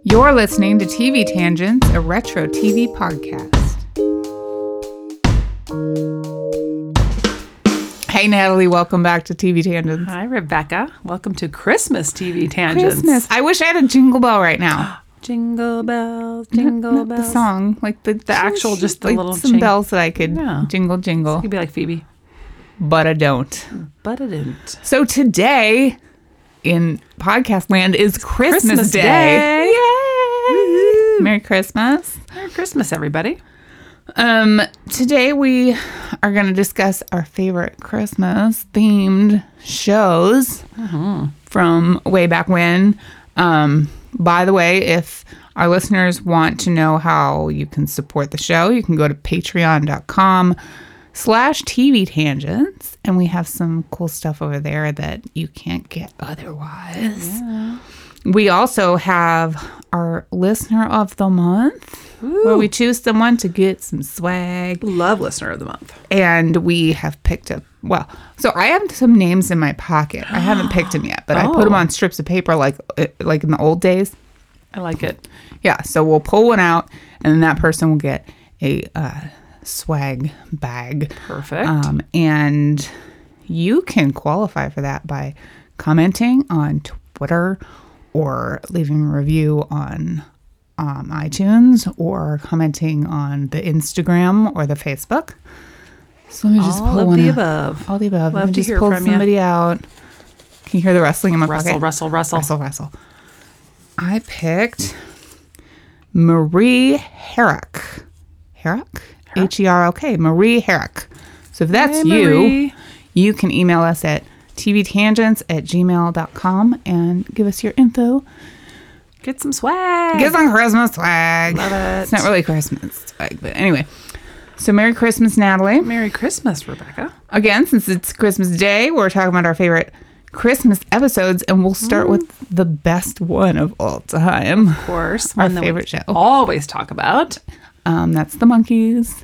You're listening to TV Tangents, a retro TV podcast. Hey, Natalie, welcome back to TV Tangents. Hi, Rebecca. Welcome to Christmas TV Tangents. Christmas. I wish I had a jingle bell right now. Jingle bells, jingle Not bells. the song, like the actual, just the like little some bells that I could jingle. You could be like Phoebe. But I don't. But I didn't. So today in podcast land is Christmas Day. Yay! Woo-hoo. Merry Christmas. Merry Christmas, everybody. Today we are going to discuss our favorite Christmas themed shows from way back when. By the way, if our listeners want to know how you can support the show, you can go to patreon.com/TV Tangents, and we have some cool stuff over there that you can't get otherwise. Yeah. We also have our listener of the month, where we choose someone to get some swag. Love listener of the month. And we have picked up, so I have some names in my pocket. I haven't picked them yet, but I put them on strips of paper like in the old days. I like it. Yeah, so we'll pull one out, and then that person will get a swag bag. Perfect. And you can qualify for that by commenting on Twitter or leaving a review on iTunes or commenting on the Instagram or the Facebook. So let me just pull one above. All the above. Love Let me to just hear pull from somebody out. Can you hear the rustling in my pocket? Rustle. Rustle. I picked Marie Herrick. Herrick? Herrick. Marie Herrick. So if that's you, you can email us at tvtangents@gmail.com and give us your info. Get some swag. Get some Christmas swag. Love it. It's not really Christmas swag, but anyway. So Merry Christmas, Natalie. Merry Christmas, Rebecca. Again, since it's Christmas Day, we're talking about our favorite Christmas episodes, and we'll start with the best one of all time. Of course. Our favorite show. Always talk about. That's The Monkees.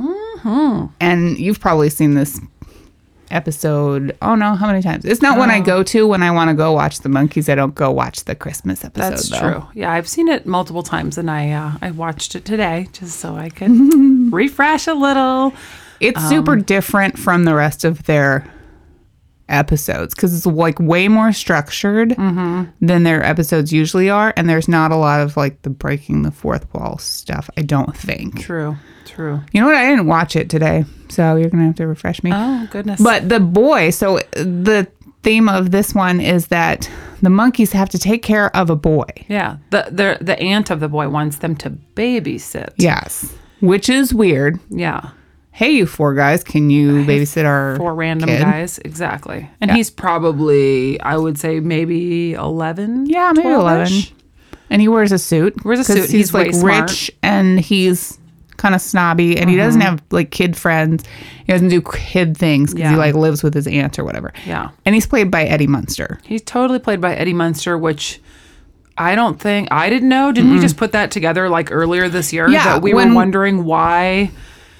And you've probably seen this episode, how many times? It's not one I go to when I want to go watch The Monkees. I don't go watch the Christmas episode. That's true. Yeah, I've seen it multiple times, and I watched it today just so I could refresh a little. It's super different from the rest of their episodes because it's like way more structured than their episodes usually are, and there's not a lot of like the breaking the fourth wall stuff, I don't think. True. You know what? I didn't watch it today, so you're gonna have to refresh me. Oh goodness. But the boy, so the theme of this one is that the Monkees have to take care of a boy. Yeah, the aunt of the boy wants them to babysit. Yes, which is weird. Yeah. Hey, you four guys, can you babysit our four random kid? guys? Exactly. And he's probably, I would say, maybe 11. Yeah, maybe 11. And he wears a suit. He's like rich and he's kind of snobby, and he doesn't have like kid friends. He doesn't do kid things because he like lives with his aunt or whatever. Yeah. And he's played by Eddie Munster. He's totally played by Eddie Munster, which I didn't know. Didn't we just put that together like earlier this year? Yeah. That we were wondering why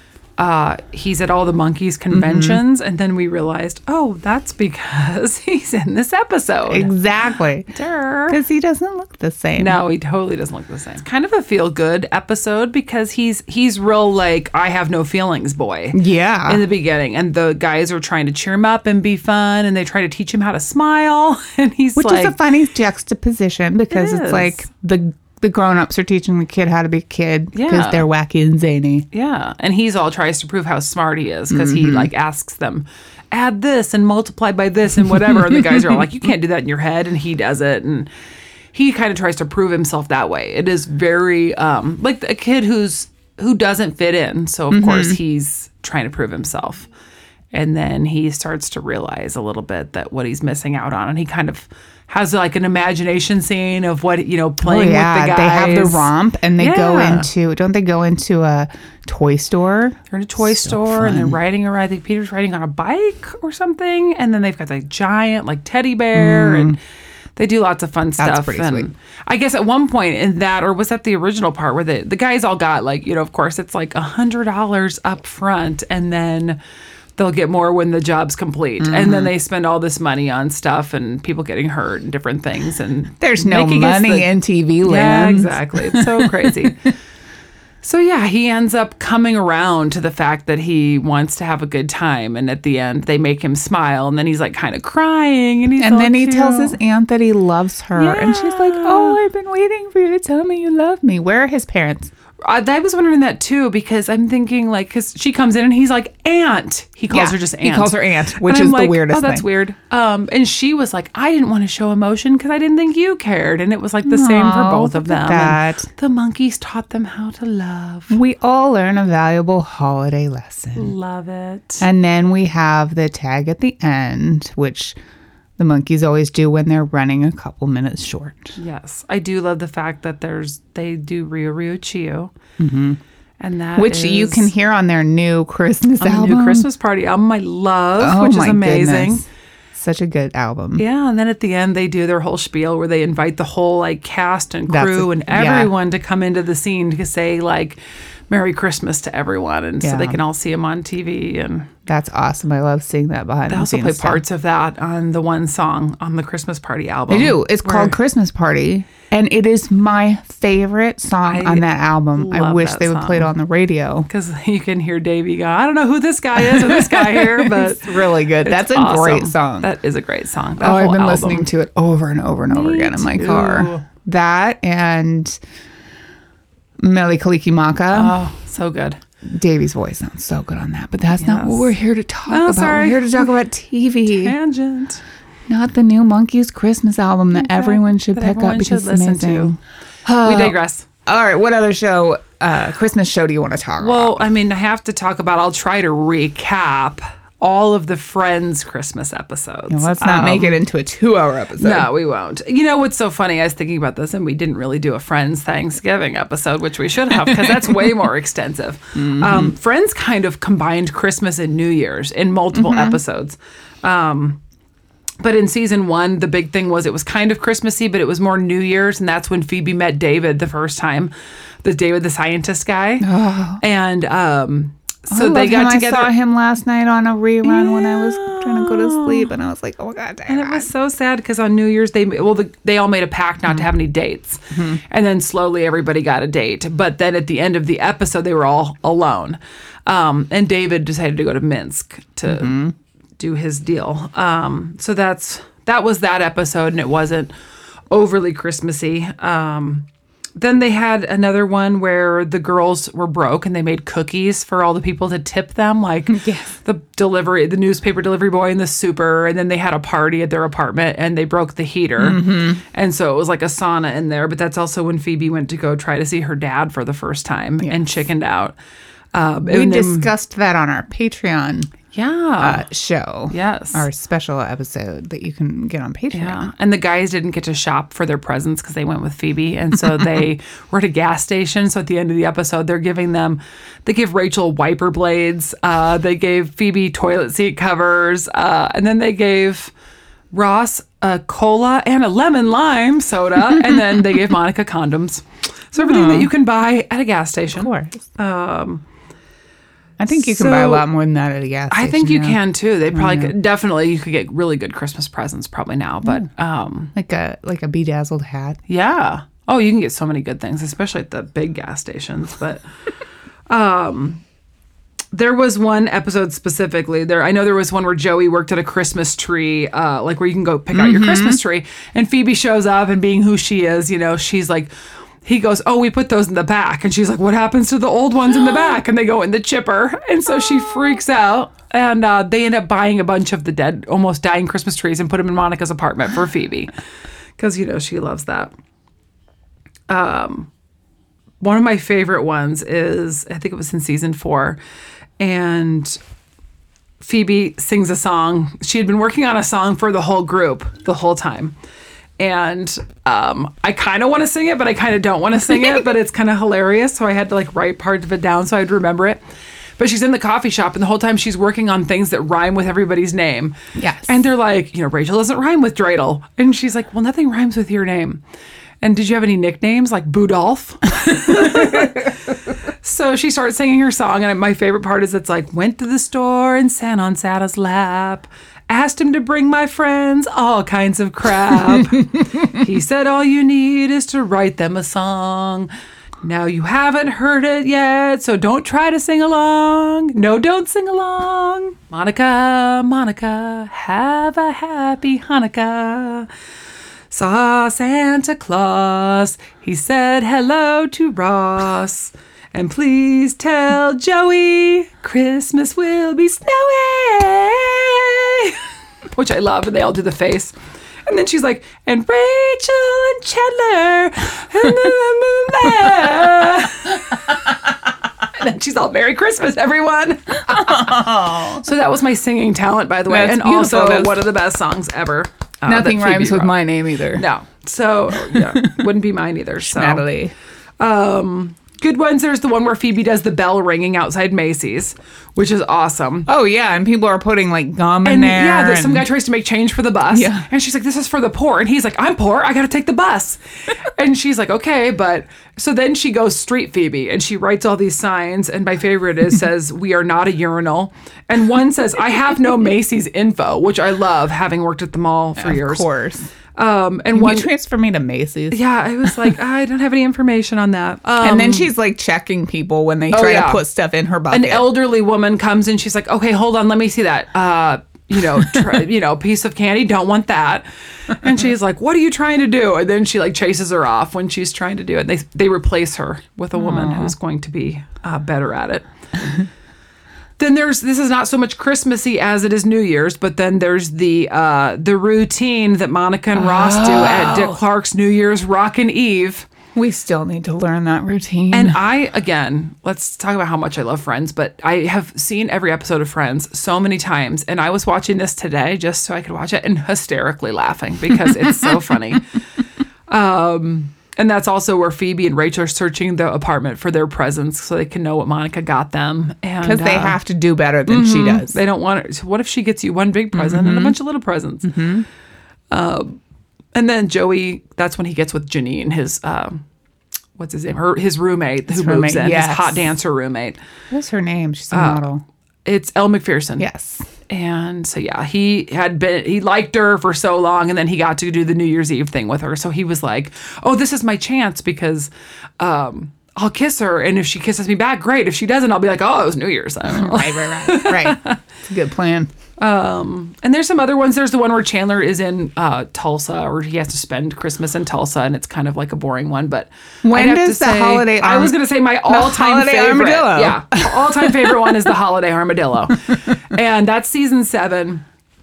he's at all the Monkees conventions, and then we realized, that's because he's in this episode. Exactly. Because he doesn't look the same. No, he totally doesn't look the same. It's kind of a feel-good episode because he's real like, I have no feelings boy. Yeah. In the beginning. And the guys are trying to cheer him up and be fun, and they try to teach him how to smile. And which is a funny juxtaposition because it's like the grown-ups are teaching the kid how to be a kid because they're wacky and zany. Yeah. And he's all tries to prove how smart he is because he like asks them, add this and multiply by this and whatever. And the guys are all like, you can't do that in your head. And he does it. And he kind of tries to prove himself that way. It is very like a kid who doesn't fit in. So, of course, he's trying to prove himself. And then he starts to realize a little bit that what he's missing out on. And he kind of has like an imagination scene of what, playing with the guys. They have the romp and they go into a toy store? They're in a toy store and they're riding around. I think Peter's riding on a bike or something. And then they've got like giant like teddy bear and they do lots of fun stuff. That's pretty sweet. I guess at one point in that, or was that the original part where the guys all got like, of course it's like $100 up front and then they'll get more when the job's complete. And then they spend all this money on stuff and people getting hurt and different things. And there's no money in TV land. Yeah, exactly. It's so crazy. So yeah, he ends up coming around to the fact that he wants to have a good time, and at the end they make him smile, and then he's like kind of crying, and then he tells his aunt that he loves her, and she's like, "Oh, I've been waiting for you to tell me you love me." Where are his parents? I was wondering that too, because I'm thinking like, because she comes in and he's like, "Aunt." He calls her just Aunt. He calls her Aunt, which is the weirdest thing. Oh, that's weird. And she was like, "I didn't want to show emotion because I didn't think you cared." And it was like the same for both of them. And the monkeys taught them how to love. We all learn a valuable holiday lesson. Love it. And then we have the tag at the end, which the monkeys always do when they're running a couple minutes short. Yes. I do love the fact that they do Rio Rio Chio. Mm-hmm. And that which you can hear on their new Christmas album. The new Christmas Party album I love, which is amazing. Goodness. Such a good album. Yeah, and then at the end they do their whole spiel where they invite the whole like cast and crew and everyone to come into the scene to say like Merry Christmas to everyone, and so they can all see them on TV. And that's awesome. I love seeing that behind the scenes. They also play parts of that on the one song on the Christmas Party album. They do. It's called Christmas Party, and it is my favorite song on that album. I wish they would play it on the radio. Because you can hear Davey go, "I don't know who this guy is or this guy here," but it's really good. That's a great song. That is a great song. I've been listening to it over and over and over again in my car. That and Mele Kalikimaka. Oh, so good. Davey's voice sounds so good on that, but that's not what we're here to talk about. Sorry. We're here to talk about TV. Tangent. Not the new Monkees Christmas album that everyone should pick up because it's amazing. We digress. All right, what other show, Christmas show do you want to talk about? Well, I mean, I have to talk about, I'll try to recap all of the Friends Christmas episodes. Let's not make it into a 2-hour episode. No, we won't. You know what's so funny? I was thinking about this, and we didn't really do a Friends Thanksgiving episode, which we should have, because that's way more extensive. Mm-hmm. Friends kind of combined Christmas and New Year's in multiple episodes. But in season 1, the big thing was it was kind of Christmassy, but it was more New Year's, and that's when Phoebe met David the first time, the David the scientist guy. Oh. And so they got together. I saw him last night on a rerun when I was trying to go to sleep, and I was like, "Oh my God!" And it was so sad because on New Year's they all made a pact not to have any dates, and then slowly everybody got a date. But then at the end of the episode, they were all alone, and David decided to go to Minsk to do his deal. So that was that episode, and it wasn't overly Christmassy. Then they had another one where the girls were broke and they made cookies for all the people to tip them, like the newspaper delivery boy and the super. And then they had a party at their apartment and they broke the heater. And so it was like a sauna in there. But that's also when Phoebe went to go try to see her dad for the first time and chickened out. We discussed that on our Patreon show. Yes. Our special episode that you can get on Patreon. Yeah. And the guys didn't get to shop for their presents because they went with Phoebe. And so they were at a gas station. So at the end of the episode, they give Rachel wiper blades. They gave Phoebe toilet seat covers. And then they gave Ross a cola and a lemon lime soda. And then they gave Monica condoms. So everything that you can buy at a gas station. Of course. I think you can buy a lot more than that at a gas station. I think you can too. They probably could, definitely you could get really good Christmas presents probably now, but like a bedazzled hat. Yeah. Oh, you can get so many good things, especially at the big gas stations. But there was one episode specifically there. I know there was one where Joey worked at a Christmas tree, like where you can go pick out your Christmas tree, and Phoebe shows up and being who she is, she's like. He goes, "Oh, we put those in the back." And she's like, "What happens to the old ones in the back?" And they go in the chipper. And so she freaks out. And they end up buying a bunch of the dead, almost dying Christmas trees and put them in Monica's apartment for Phoebe. Because, she loves that. One of my favorite ones is, I think it was in season 4. And Phoebe sings a song. She had been working on a song for the whole group the whole time. And I kind of want to sing it, but I kind of don't want to sing it, but it's kind of hilarious. So I had to write part of it down so I'd remember it. But she's in the coffee shop and the whole time she's working on things that rhyme with everybody's name. Yes. And they're like, Rachel doesn't rhyme with Dreidel. And she's like, well, nothing rhymes with your name. And did you have any nicknames like Budolf? So she starts singing her song, and my favorite part is it's like, went to the store and sat on Santa's lap. Asked him to bring my friends all kinds of crap. He said all you need is to write them a song. Now you haven't heard it yet, so don't try to sing along. No, don't sing along. Monica, Monica, have a happy Hanukkah. Saw Santa Claus. He said hello to Ross. And please tell Joey Christmas will be snowy. Which I love. And they all do the face. And then she's like, and Rachel and Chandler. And then she's all, Merry Christmas, everyone. Oh. So that was my singing talent, by the way. That's and beautiful. also one of the best songs ever. Nothing that Phoebe rhymes with wrote. my name either. No. So, yeah, wouldn't be mine either. So, Natalie. good ones. There's the one where Phoebe does the bell ringing outside Macy's, which is awesome. Oh, yeah. And people are putting like gum in And there. yeah, there's some guy tries to make change for the bus. Yeah. And she's like, this is for the poor. And he's like, I'm poor. I got to take the bus. And she's like, okay. But so then she goes street Phoebe and she writes all these signs. And my favorite is says, we are not a urinal. And one says, I have no Macy's info, which I love, having worked at the mall for years. Of course. And Can one, you transfer me to Macy's? yeah, I was like, I don't have any information on that. And then she's like checking people when they try yeah. to put stuff in her bucket. an elderly woman comes in. She's like, okay, hold on. Let me see that. Piece of candy. Don't want that. And she's like, what are you trying to do? And then she like chases her off when she's trying to do it. They replace her with a woman who's going to be better at it. Then this is not so much Christmassy as it is New Year's, but then there's the routine that Monica and Ross do at Dick Clark's New Year's Rockin' Eve. We still need to learn that routine. And let's talk about how much I love Friends, but I have seen every episode of Friends so many times, and I was watching this today just so I could watch it and hysterically laughing because it's so funny. And that's also where Phoebe and Rachel are searching the apartment for their presents so they can know what Monica got them. Because they have to do better than she does. They don't want it. So what if she gets you one big present and a bunch of little presents? And then Joey, that's when he gets with Janine, his, what's his name? His roommate who moves in, yes. his hot dancer roommate. What's her name? She's a model. It's Elle McPherson. Yes. And so, yeah, he liked her for so long, and then he got to do the New Year's Eve thing with her. So he was like, oh, this is my chance because I'll kiss her. And if she kisses me back, great. If she doesn't, I'll be like, oh, it was New Year's. Right. It's a good plan. And there's some other ones. There's the one where Chandler is in Tulsa, or he has to spend Christmas in Tulsa, and it's kind of like a boring one. But When does the holiday? I was going to say my all-time holiday favorite. armadillo. Yeah, all-time favorite one is the holiday armadillo, and that's season 7.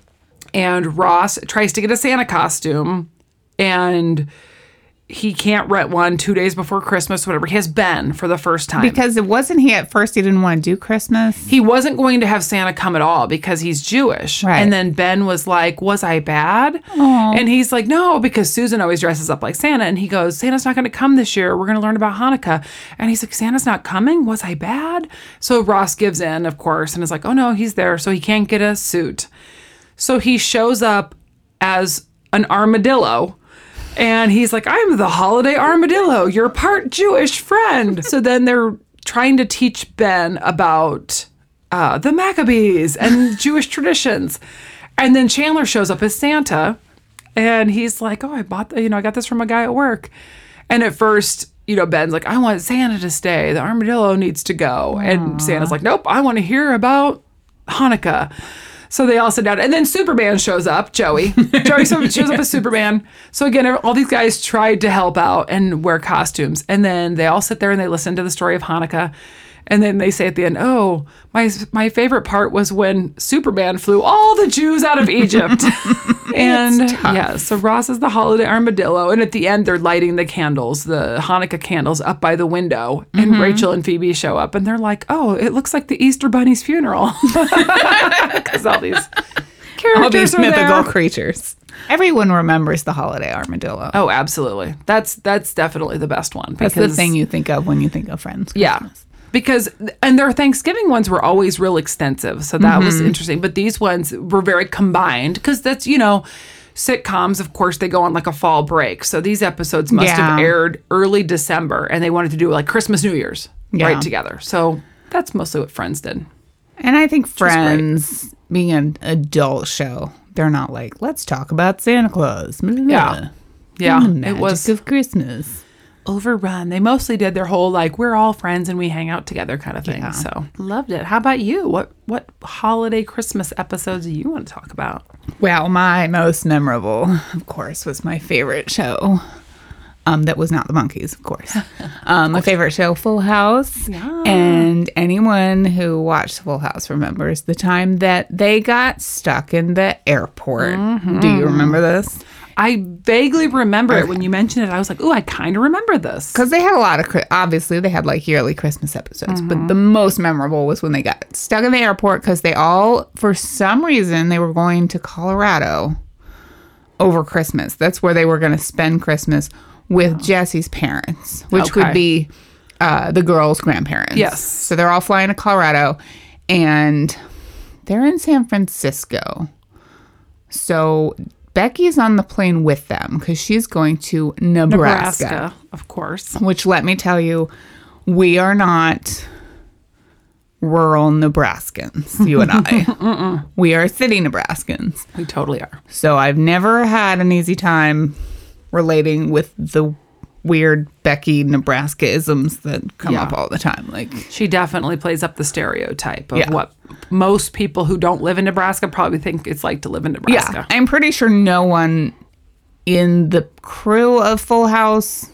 And Ross tries to get a Santa costume, and he can't rent one 2 days before Christmas, whatever. He has Ben for the first time. Because it wasn't he at first, he didn't want to do Christmas. He wasn't going to have Santa come at all because he's Jewish. Right. And then Ben was like, was I bad? Aww. And he's like, no, because Susan always dresses up like Santa. And he goes, Santa's not going to come this year. We're going to learn about Hanukkah. And he's like, Santa's not coming? Was I bad? So Ross gives in, of course, and is like, oh no, he's there. So he can't get a suit. So he shows up as an armadillo. And he's like, I'm the holiday armadillo, your part Jewish friend. So then they're trying to teach Ben about the Maccabees and Jewish traditions. And then Chandler shows up as Santa. And he's like, oh, I got this from a guy at work. And at first, Ben's like, I want Santa to stay. The armadillo needs to go. And Santa's like, nope, I want to hear about Hanukkah. So they all sit down. And then Superman shows up, Joey. Joey shows up as Superman. So again, all these guys tried to help out and wear costumes. And then they all sit there and they listen to the story of Hanukkah. And then they say at the end, oh, my favorite part was when Superman flew all the Jews out of Egypt. And yeah, so Ross is the holiday armadillo. And at the end, they're lighting the candles, the Hanukkah candles up by the window. And Rachel and Phoebe show up and they're like, oh, it looks like the Easter Bunny's funeral. Because all these characters All these are mythical there. creatures. Everyone remembers the holiday armadillo. Oh, absolutely. That's definitely the best one. That's the thing you think of when you think of Friends. Yeah. Christmas. Because, and their Thanksgiving ones were always real extensive. So that was interesting. But these ones were very combined because that's, sitcoms, of course, they go on like a fall break. So these episodes must have aired early December and they wanted to do like Christmas, New Year's. Yeah. right together. So that's mostly what Friends did. And I think Friends, being an adult show, they're not like, let's talk about Santa Claus. Blah, blah, blah. Yeah, And the magic it was of Christmas. overrun. They mostly did their whole like we're all friends and we hang out together kind of thing. Yeah. So loved it. How about you? What holiday Christmas episodes do you want to talk about? Well, my most memorable, of course, was my favorite show. That was not the Monkees, of course. My favorite show, Full House. Yeah. And anyone who watched Full House remembers the time that they got stuck in the airport. Do you remember this? I vaguely remember it when you mentioned it. I was like, "Ooh, I kind of remember this." Because they had a lot of, obviously, they had like yearly Christmas episodes. But the most memorable was when they got stuck in the airport because they all, for some reason, they were going to Colorado over Christmas. That's where they were going to spend Christmas with Jesse's parents, which would be the girls' grandparents. Yes. So they're all flying to Colorado, and they're in San Francisco. So Becky's on the plane with them because she's going to Nebraska. Of course. Which, let me tell you, we are not rural Nebraskans, you and I. We are city Nebraskans. We totally are. So I've never had an easy time relating with the weird Becky Nebraska-isms that come up all the time. Like, She definitely plays up the stereotype of what most people who don't live in Nebraska probably think it's like to live in Nebraska. I'm pretty sure no one in the crew of Full House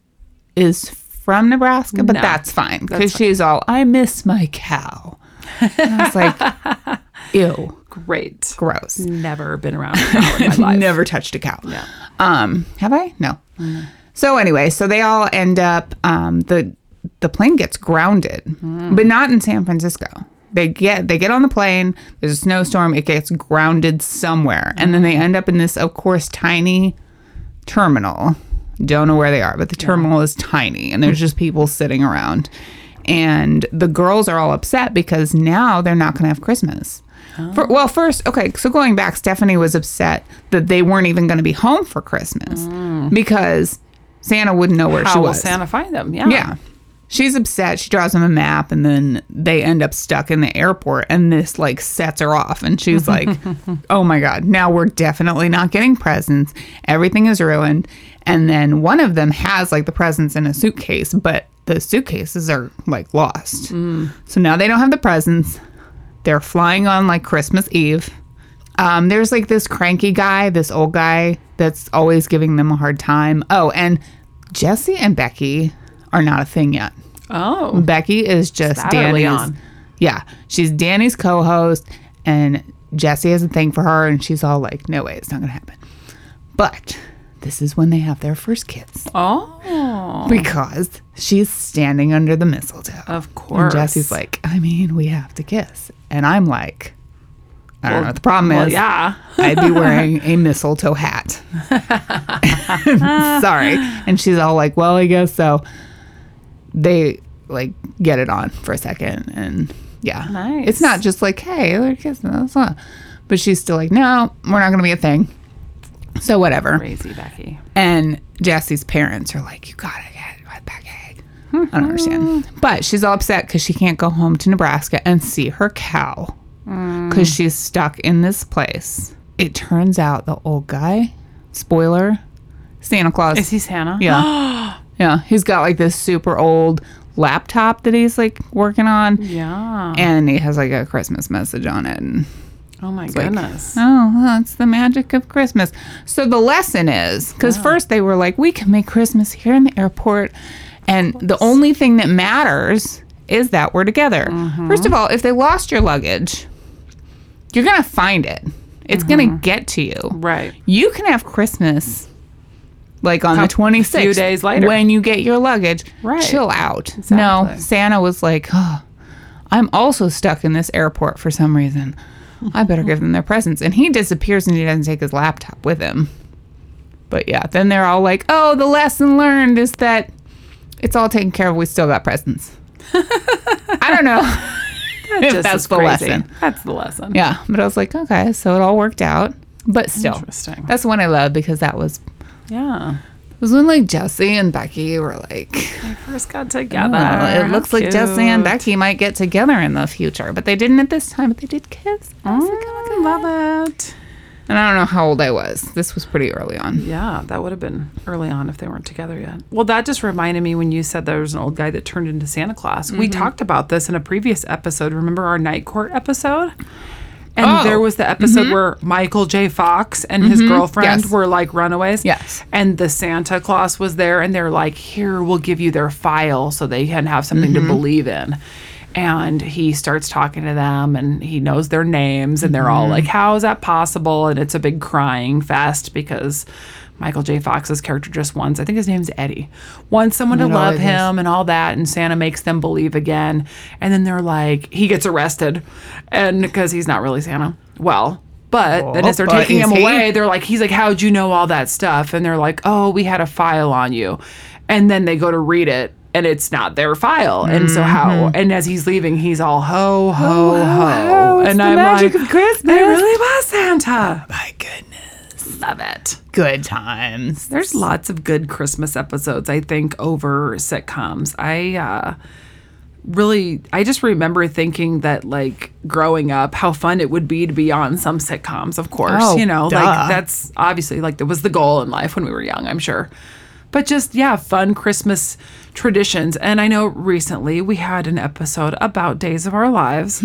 is from Nebraska, but No, that's fine because she's all, I miss my cow. And I was like, ew, Great. gross. Never been around a cow in my life. Never touched a cow. Yeah. Have I? No. So anyway, so they all end up, the plane gets grounded, but not in San Francisco. They get on the plane, there's a snowstorm, it gets grounded somewhere. And then they end up in this, of course, tiny terminal. Don't know where they are, but the terminal is tiny and there's just people sitting around. And the girls are all upset because now they're not going to have Christmas. First, okay, so going back, Stephanie was upset that they weren't even going to be home for Christmas because Santa wouldn't know where she How will was. Santa find them? Yeah. Yeah. She's upset. She draws them a map and then they end up stuck in the airport and this like sets her off. And she's like, oh my God, now we're definitely not getting presents. Everything is ruined. And then one of them has like the presents in a suitcase, but the suitcases are like lost. So now they don't have the presents. They're flying on like Christmas Eve. There's like this cranky guy, this old guy that's always giving them a hard time. Oh, and Jesse and Becky are not a thing yet. Oh. Becky is just That early Danny's. on. Yeah, she's Danny's co-host, and Jesse has a thing for her, and she's all like, "No way, it's not gonna happen." But this is when they have their first kiss Oh. because she's standing under the mistletoe. Of And course. Jesse's like, "I mean, we have to kiss," and I'm like, "I don't know what the problem Well, is." yeah. I'd be wearing a mistletoe hat. Sorry. And she's all like, well, I guess so. They like get it on for a second. And yeah. Nice. It's not just like, hey, they're kissing. That's not. But she's still like, no, we're not going to be a thing. So whatever. Crazy Becky. And Jesse's parents are like, you got to get it back. I don't understand. But she's all upset because she can't go home to Nebraska and see her cow because she's stuck in this place. It turns out the old guy, spoiler, Santa Claus. Is he Santa? Yeah. Yeah. He's got like this super old laptop that he's like working on. Yeah. And he has like a Christmas message on it. And Oh my like, goodness. oh, that's the magic of Christmas. So the lesson is, because first they were like, we can make Christmas here in the airport. And the only thing that matters is that we're together. First of all, if they lost your luggage, you're going to find it. It's going to get to you. Right. You can have Christmas like on the 26th. few days later. When you get your luggage. Right. Chill out. Exactly. No, Santa was like, oh, I'm also stuck in this airport for some reason. I better give them their presents. And he disappears and he doesn't take his laptop with him. But yeah, then they're all like, oh, the lesson learned is that it's all taken care of. We still got presents. I don't know if that's the lesson. That's the lesson. Yeah, but I was like, okay, so it all worked out. But still, Interesting. that's the one I love because that was Yeah. was when like Jesse and Becky were like, They first got together. it looks How like Jesse and cute. Becky might get together in the future, but they didn't at this time. But they did kiss. I was like, oh my God. Love it. And I don't know how old I was. This was pretty early on. Yeah, that would have been early on if they weren't together yet. Well, that just reminded me when you said there was an old guy that turned into Santa Claus. We talked about this in a previous episode. Remember our Night Court episode? And there was the episode where Michael J. Fox and his girlfriend Yes. were like runaways. Yes. And the Santa Claus was there, and they're like, here, we'll give you their file so they can have something to believe in. And he starts talking to them, and he knows their names, and they're all like, how is that possible? And it's a big crying fest because Michael J. Fox's character just wants, I think his name's Eddie, wants someone to No, love it him and all that. And Santa makes them believe again. And then they're like, he gets arrested, and because he's not really Santa. Well, but then as they're but taking is him he? away, they're like, he's like, how'd you know all that stuff? And they're like, oh, we had a file on you. And then they go to read it, and it's not their file. And so how? And as he's leaving, he's all ho, ho, ho. It's And the I'm magic like, of Christmas. it really was Santa. My goodness. Love it. Good times. There's lots of good Christmas episodes, I think, over sitcoms. I just remember thinking that, like, growing up, how fun it would be to be on some sitcoms, of course. Oh, you know, duh. like, that's obviously, like, that was the goal in life when we were young, I'm sure. But just, yeah, fun Christmas traditions. And I know recently we had an episode about Days of Our Lives.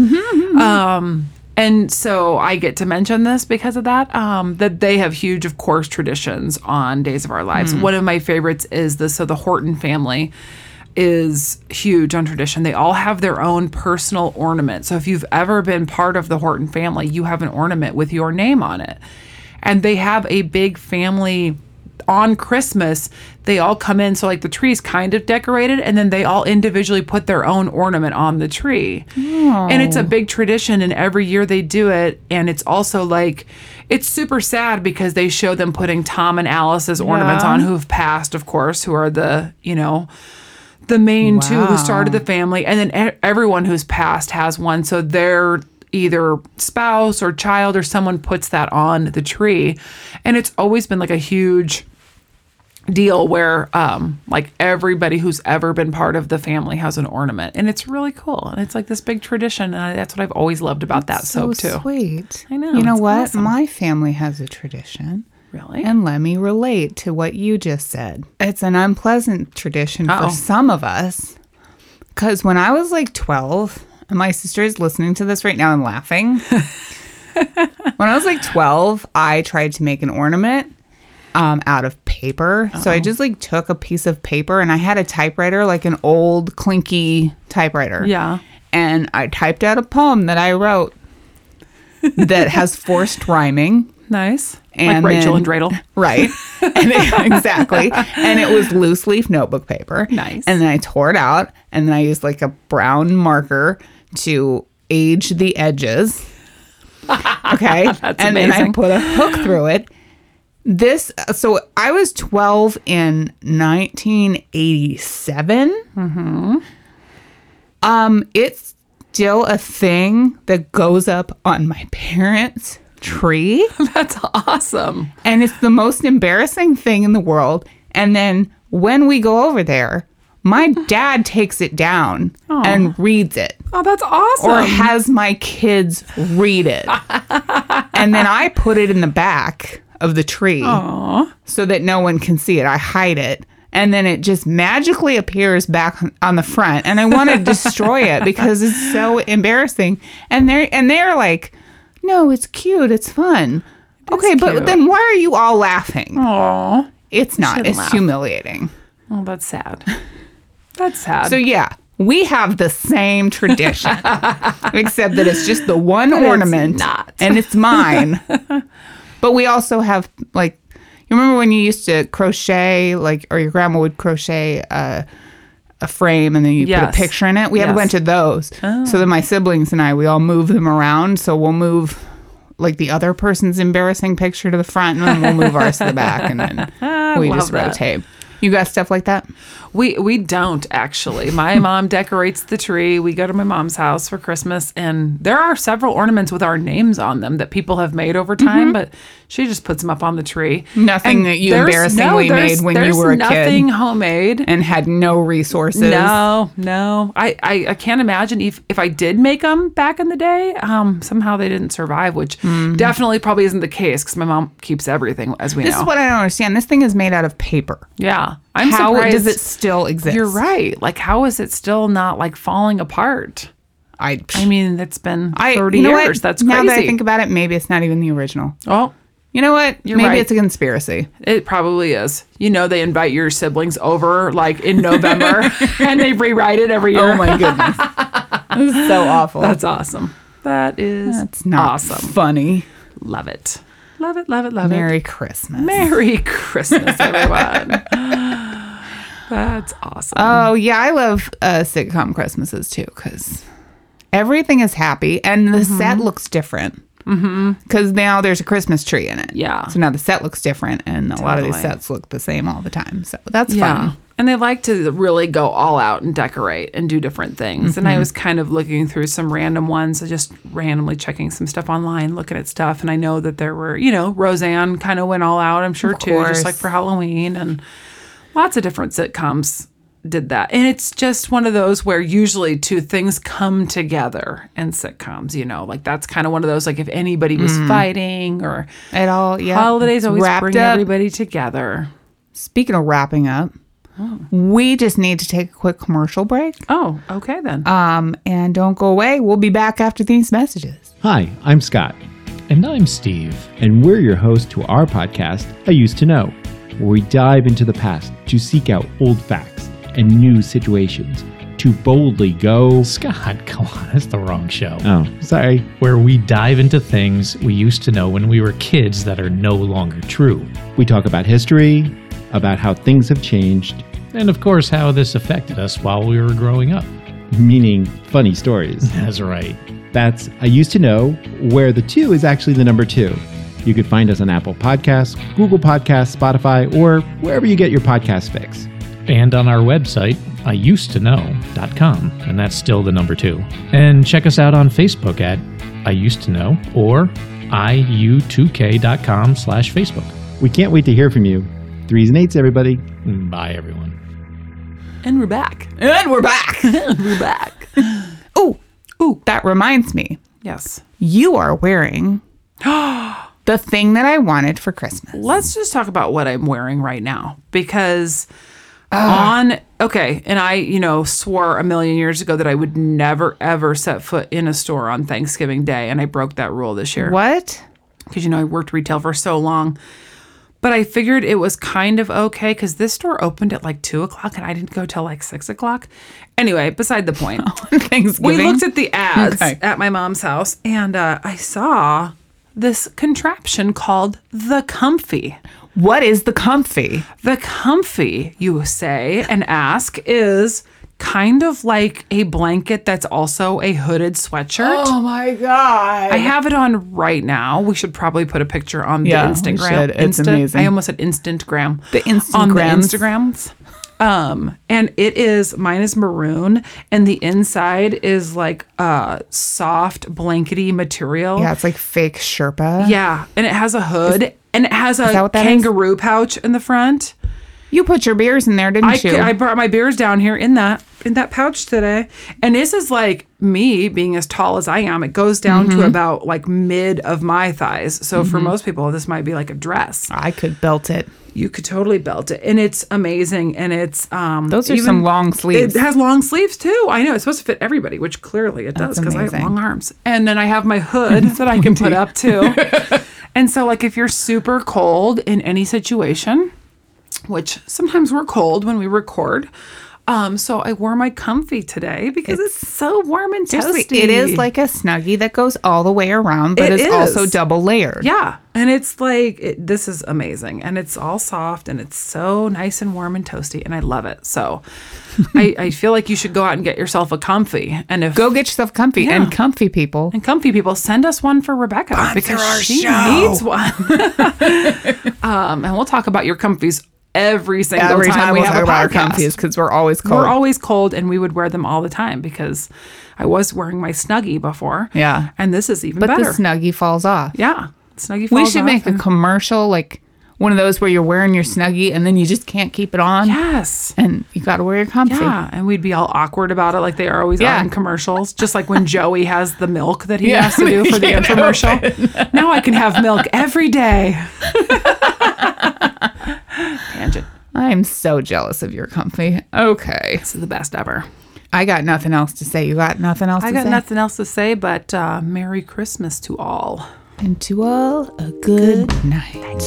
And so I get to mention this because of that, that they have huge, of course, traditions on Days of Our Lives. One of my favorites is the Horton family is huge on tradition. They all have their own personal ornament. So if you've ever been part of the Horton family, you have an ornament with your name on it. And they have a big family on Christmas. They all come in, so like the tree's kind of decorated, and then they all individually put their own ornament on the tree. And it's a big tradition, and every year they do it. And it's also like, it's super sad because they show them putting Tom and Alice's ornaments on, who have passed, of course, who are the, you know, the main two who started the family. And then everyone who's passed has one. So their either spouse or child or someone puts that on the tree. And it's always been like a huge deal where like everybody who's ever been part of the family has an ornament, and it's really cool, and it's like this big tradition, and that's what I've always loved about that soap too. Sweet. I know, You know it's what? awesome. My family has a tradition. Really? And let me relate to what you just said. It's an unpleasant tradition Uh-oh. for some of us. Because when I was like 12, and my sister is listening to this right now and laughing. When I was like 12, I tried to make an ornament out of paper. So I just like took a piece of paper, and I had a typewriter, like an old clinky typewriter. Yeah. And I typed out a poem that I wrote that has forced rhyming. Nice. And like Rachel then- and Dreidel. Right. Exactly. And it was loose leaf notebook paper. Nice. And then I tore it out, and then I used like a brown marker to age the edges. Okay. That's and then I amazing. put a hook through it. So I was 12 in 1987. It's still a thing that goes up on my parents' tree. That's awesome. And it's the most embarrassing thing in the world. And then when we go over there, my dad takes it down and reads it, Oh, that's awesome. or has my kids read it. And then I put it in the back of the tree so that no one can see it. I hide it. And then it just magically appears back on the front. And I want to destroy it because it's so embarrassing. And they're like, no, it's cute. It's fun. Okay, but cute. then why are you all laughing? Aw. It's not. shouldn't It's laugh. humiliating. Oh, that's sad. That's sad. So yeah, we have the same tradition, except that it's just the one But it's ornament, not. and it's mine. But we also have, like, you remember when you used to crochet, like, or your grandma would crochet a frame, and then you put Yes. a picture in it. We have a Yes. bunch of those. So that my siblings and I, we all move them around. So we'll move like the other person's embarrassing picture to the front, and then we'll move ours to the back, and then we love just that. rotate. You got stuff like that? We don't actually. My mom decorates the tree. We go to my mom's house for Christmas, and there are several ornaments with our names on them that people have made over time, but she just puts them up on the tree. Nothing that you embarrassingly made when you were a kid. There's nothing homemade. And had no resources. No. I can't imagine if I did make them back in the day, somehow they didn't survive, which definitely probably isn't the case because my mom keeps everything, as we know. This is what I don't understand. This thing is made out of paper. Yeah. How surprised. does it still exist? You're right. Like, how is it still not like falling apart? I mean, it's been 30 years. What? That's crazy. Now that I think about it, maybe it's not even the original. Oh, you know what? You're maybe right. it's a conspiracy. It probably is. You know, they invite your siblings over like in November and they rewrite it every year. Oh my goodness. This is so awful. That's awesome. That's not awesome. Funny. Love it. Love it, love it, love Merry it. Christmas. Merry Christmas, everyone. That's awesome. Oh, yeah. I love sitcom Christmases too because everything is happy and the set looks different. Because now there's a Christmas tree in it. Yeah. So now the set looks different and a lot of these sets look the same all the time. So that's fun. And they like to really go all out and decorate and do different things. And I was kind of looking through some random ones, just randomly checking some stuff online, looking at stuff. And I know that there were, Roseanne kind of went all out, I'm sure, too, just like for Halloween. And lots of different sitcoms did that. And it's just one of those where usually two things come together in sitcoms, like that's kind of one of those, like if anybody was fighting or It all, yeah. holidays always bring up. everybody together. Speaking of wrapping up, we just need to take a quick commercial break. Oh, okay then. And don't go away. We'll be back after these messages. Hi, I'm Scott. And I'm Steve. And we're your host to our podcast, I Used to Know, where we dive into the past to seek out old facts and new situations to boldly go... Scott, come on, that's the wrong show. Oh, sorry. Where we dive into things we used to know when we were kids that are no longer true. We talk about history, about how things have changed, And of course, how this affected us while we were growing up. meaning funny stories. That's right. That's I Used to Know, where the 2 is actually the number 2. You could find us on Apple Podcasts, Google Podcasts, Spotify, or wherever you get your podcast fix. And on our website, iusedtoknow.com, and that's still the number 2. And check us out on Facebook at I Used to Know or iu2k.com/Facebook. We can't wait to hear from you. 3s and 8s, everybody. Bye, everyone. And we're back. And we're back. We're back. Ooh, that reminds me. Yes. You are wearing the thing that I wanted for Christmas. Let's just talk about what I'm wearing right now because and I, swore a million years ago that I would never, ever set foot in a store on Thanksgiving Day. And I broke that rule this year. What? Because, I worked retail for so long. But I figured it was kind of okay because this store opened at like 2 o'clock and I didn't go till like 6 o'clock. Anyway, beside the point. Thanksgiving. We looked at the ads Okay. at my mom's house and I saw this contraption called the Comfy. What is the Comfy? The Comfy, you say and ask, is kind of like a blanket that's also a hooded sweatshirt. Oh my God. I have it on right now. We should probably put a picture on the Yeah, we Instagram. should. It's amazing. I almost said Instantgram. The On the Instagrams. Instagrams. And mine is maroon, and the inside is like soft, blankety material. Yeah, it's like fake Sherpa. Yeah, and it has a hood, and it has that a what that kangaroo pouch in the front. You put your beers in there, didn't you? I brought my beers down here in that pouch today. And this is like me being as tall as I am. It goes down to about like mid of my thighs. So for most people, this might be like a dress. I could belt it. You could totally belt it. And it's amazing. And it's Those are some long sleeves. It has long sleeves too. I know. It's supposed to fit everybody, which clearly it does because I have amazing. long arms. And then I have my hood that I can put up too. And so like if you're super cold in any situation, which sometimes we're cold when we record. So I wore my Comfy today because it's so warm and Seriously, toasty. it is like a Snuggie that goes all the way around, but It it's is. also double layered. Yeah. And it's like, this is amazing. And it's all soft and it's so nice and warm and toasty. And I love it. So I feel like you should go out and get yourself a Comfy. And if Go get yourself comfy. Yeah. And comfy people. And Comfy people, send us one for Rebecca because our she show. needs one. And we'll talk about your Comfies every single Every time we we have talk a about our podcast. comfies because we're always cold. We're always cold, and we would wear them all the time because I was wearing my Snuggie before. Yeah. And this is even but better. the Snuggie falls off. Yeah. Snuggie falls We should off make a commercial, like one of those where you're wearing your Snuggie and then you just can't keep it on. Yes. And you got to wear your comfy. Yeah, and we'd be all awkward about it like they always Yeah. are in commercials. Just like when Joey has the milk that he Yeah, has to do for the can't infomercial. Now I can have milk every day. Tangent. I'm so jealous of your comfy. Okay. This is the best ever. I got nothing else to say. You got nothing else I to got say? nothing else to say but Merry Christmas to all. And to all, a good night.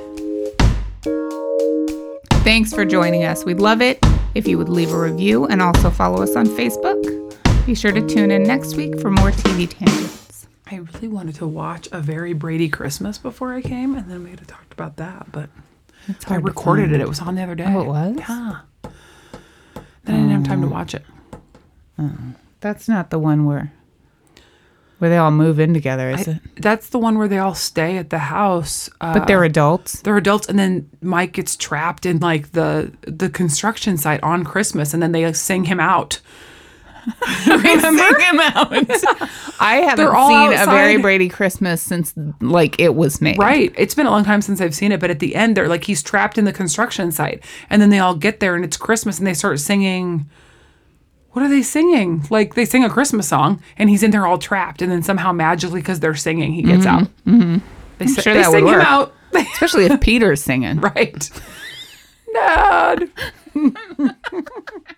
Thanks for joining us. We'd love it if you would leave a review and also follow us on Facebook. Be sure to tune in next week for more TV tangents. I really wanted to watch A Very Brady Christmas before I came, and then we could have talked about that, but It's I hard to recorded find. it. It was on the other day. Oh, it was? Yeah. Then I didn't have time to watch it. That's not the one where they all move in together, is it? That's the one where they all stay at the house. But they're adults. They're adults, and then Mike gets trapped in like the construction site on Christmas, and then they like, sing him out. Remember? Sing him out. I haven't They're all seen A Very outside. Brady Christmas since like it was made. Right. It's been a long time since I've seen it, but at the end, they're like he's trapped in the construction site, and then they all get there, and it's Christmas, and they start singing. What are they singing? Like they sing a Christmas song, and he's in there all trapped, and then somehow magically, because they're singing, he gets out. Mm-hmm. They, sure they that sing would him work. out. Especially if Peter's singing. Right. Dad.